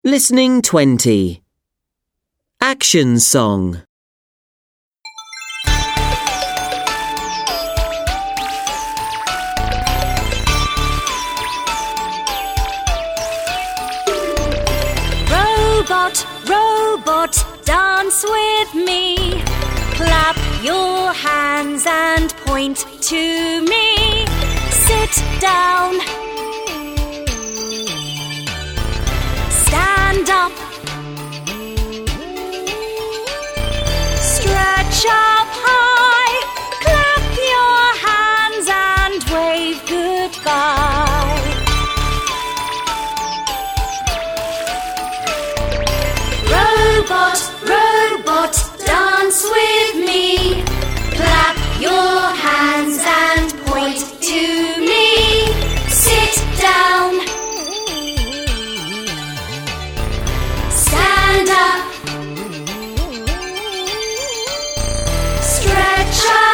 Listening 20. Action song. Robot, robot, dance with me. Clap your hands and point to me. Sit down. Stand up. Stretch up high. Clap your hands and wave goodbye. Robot, robot, dance with me. Clap your hands and point to me. Sit down. Stand up. Stretch up.